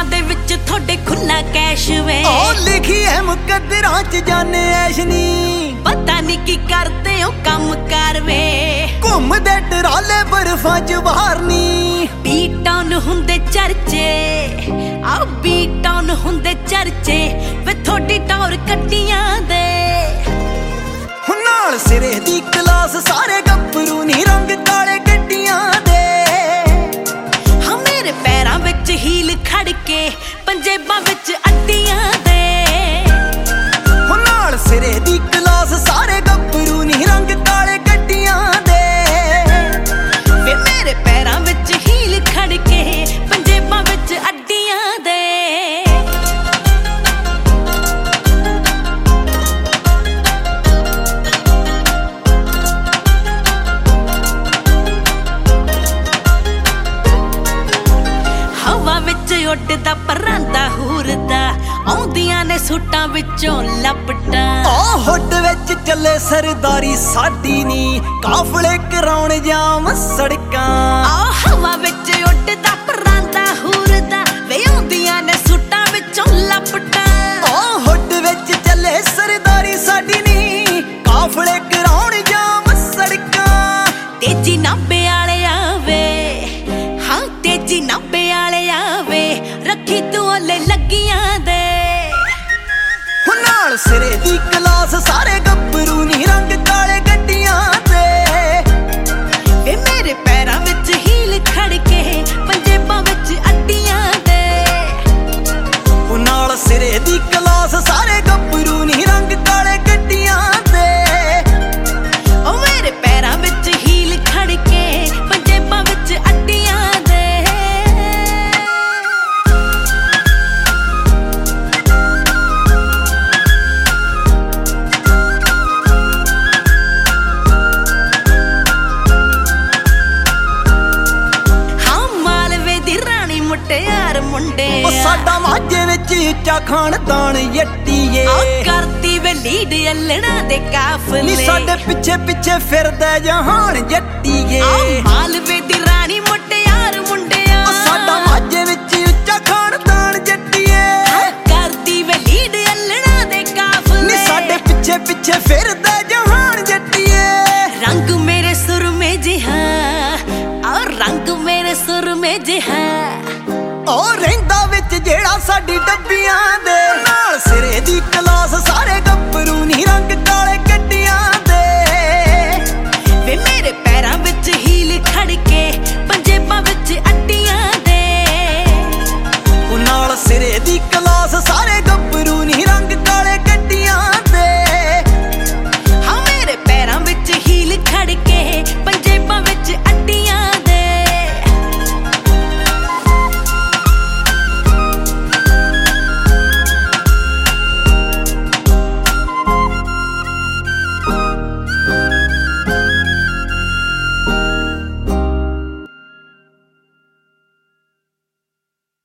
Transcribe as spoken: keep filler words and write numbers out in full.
ਦੇ ਵਿੱਚ ਤੁਹਾਡੇ ਖੁੱਲਾ ਕੈਸ਼ ਵੇ ਉਹ ਲਿਖੀ ਹੈ ਮੁਕੱਦਰਾਂ ਚ ਜਾਣੇ ਐਸ਼ ਨੀ ਪਤਾ ਨਹੀਂ ਕੀ ਕਰਦੇ ਹੋ ਕੰਮ ਕਰ ਵੇ ਘੁੰਮਦੇ ਟਰਾਲੇ ਬਰਫਾਂ ਚ ਬਾਹਰ ਨੀ ਬੀ ਟਾਊਨ ਹੁੰਦੇ ਚਰਚੇ ਆ ਬੀ ਟਾਊਨ ਹੁੰਦੇ ਚਰਚੇ ਵੇ ਤੁਹਾਡੀ ਟੌਰ ਕੱਟੀਆਂ ਦੇ ਹੁਣ ਨਾਲ ਸਿਰੇ ਦੀ ਕਲਾਸ ਸਾਰੇ ਗੱਭਰੂ ਨੀ ਰੰਗ ਕਾਲੇ ਗੱਡੀਆਂ ਦੇ ਹਾਂ ਮੇਰੇ ਪੈਰਾਂ ਵਿੱਚ ਹੀਲ ਖੜ ਕੇ ਪੰਜੇਬਾਂ ਵਿੱਚ ਅੱਡੀਆਂ ਦੇ ਹੁਣ ਨਾਲ ਸਿਰੇ ਦੀ ਕਲਾਸ ਸਾਰੇ ਗੱਭਰੂ ਨੀ ਰੰਗ ਕਾਲੇ ਗੱਡੀਆਂ ਦੇ ਵੇ ਮੇਰੇ ਪੈਰਾਂ ਵਿੱਚ ਹੀਲ ਖੜ ਕੇ ਪੰਜੇਬਾਂ ਵਿੱਚ ਅੱਡੀਆਂ ਦੇ ਹਵਾ ਵਿੱਚ ਉੱਡਦਾ ਪਰਾਂਦਾ ਹੂਰਦਾ ਆਉਂਦੀਆਂ ਨੇ ਸੂਟਾਂ ਵਿੱਚੋਂ ਲਪਟਾਂ ਆ ਹੁੱਡ ਵਿੱਚ ਚੱਲੇ ਸਰਦਾਰੀ ਸਾਡੀ ਨੀ ਕਾਫਲੇ ਕਰਾਉਣ ਜਾਮ ਸੜਕਾਂ ਆ ਹਵਾ ਵਿੱਚ ਉੱਡਦਾ ਪਰਾਂਦਾ ਹੂਰਦਾ ਵੇ ਆਉਂਦੀਆਂ ਨੇ ਸੂਟਾਂ ਵਿੱਚੋਂ ਲਪਟਾਂ ਆ ਹੁੱਡ ਵਿੱਚ ਚੱਲੇ ਸਰਦਾਰੀ ਸਾਡੀ ਨੀ ਕਾਫਲੇ ਕਰਾਉਣ ਜਾਮ ਸੜਕਾਂ ਤੇਜੀ ਨਾਭੇ ਵਾਲੇ ਆਵੇ ਹਾਂ ਤੇਜੀ ਨਾਭੇ ਵਾਲੇ ਆਵੇ ਰੱਖੀ ਤੂੰ ਓਲੇ ਲੱਗੀਆਂ ਦੇ ਹੁਣ ਨਾਲ ਸਿਰੇ ਦੀ ਕਲਾਸ ਸਾਰੇ ਗੱਭਰੂ ਨੀ ਰੰਗ ਕਾਲੇ ਗੱਡੀਆਂ ਦੇ ਵੇ ਮੇਰੇ ਪੈਰਾਂ ਵਿੱਚ ਹੀਲ ਖੜ ਕੇ ਪੰਜੇਬਾਂ ਵਿੱਚ ਅੱਡੀਆਂ ਦੇ ਹੁਣ ਨਾਲ ਸਿਰੇ ਦੀ ਕਲਾਸ ਸਾਰੇ ਗੱਭਰੂ ਨੀ ਰੰਗ ਕਾਲੇ ਗੱਡੀਆਂ ਦੇ ਓ ਮੇਰੇ ਪੈਰਾਂ ਵਿੱਚ ਹੀਲ ਖੜ ਕੇ ਪੰਜੇਬਾਂ ਵਿੱਚ ਅੱਡੀਆਂ ਦੇ ਹਾਂ ਮਾਲਵੇ ਦੀ ਰਾਣੀ ਮੁਟਿਆਰ ਮੁੰਡੇ ਉਹ ਸਾਡਾ ਮਾਝੇ ਵਿੱਚ ਉੱਚਾ ਖਾਨਦਾਨ ਯੱਟੀਏ ਆ ਕਰਦੀ ਵੇ ਲੀਡ ਅਲਣਾ ਦੇ ਕਾਫਲੇ ਨੀ ਸਾਡੇ ਪਿੱਛੇ ਪਿੱਛੇ ਫਿਰਦਾ ਜਹਾਨ ਜੱਟੀਏ ਆ ਮਾਲਵੇ ਦੀ ਰਾਣੀ ਮੁਟਿਆਰ ਮੁੰਡਿਆ ਉਹ ਸਾਡਾ ਮਾਝੇ ਵਿੱਚ ਉੱਚਾ ਖਾਨਦਾਨ ਜੱਟੀਏ ਕਰਦੀ ਵੇ ਲੀਡ ਅਲਣਾ ਦੇ ਕਾਫਲੇ ਨੀ ਸਾਡੇ ਪਿੱਛੇ ਪਿੱਛੇ ਫਿਰਦਾ ਜਹਾਨ ਜੱਟੀਏ ਰੰਗ ਮੇਰੇ ਸੁਰਮੇ ਜਿਹਾ ਆ ਰੰਗ ਮੇਰੇ ਸੁਰਮੇ ਜਿਹਾ ਉਹ ਰਹਿੰਦਾ ਵਿੱਚ ਜਿਹੜਾ ਸਾਡੀ ਡੱਬੀਆਂ ਦੇ ਨਾਲ ਸਿਰੇ ਦੀ ਕਲਾਸ ਸਾਰੇ ਗੱਭਰੂ ਨੀ ਰੰਗ ਕਾਲੇ ਗੱਡੀਆਂ ਦੇ ਵੇ ਮੇਰੇ ਪੈਰਾਂ ਵਿੱਚ ਹੀਲ ਖੜ ਕੇ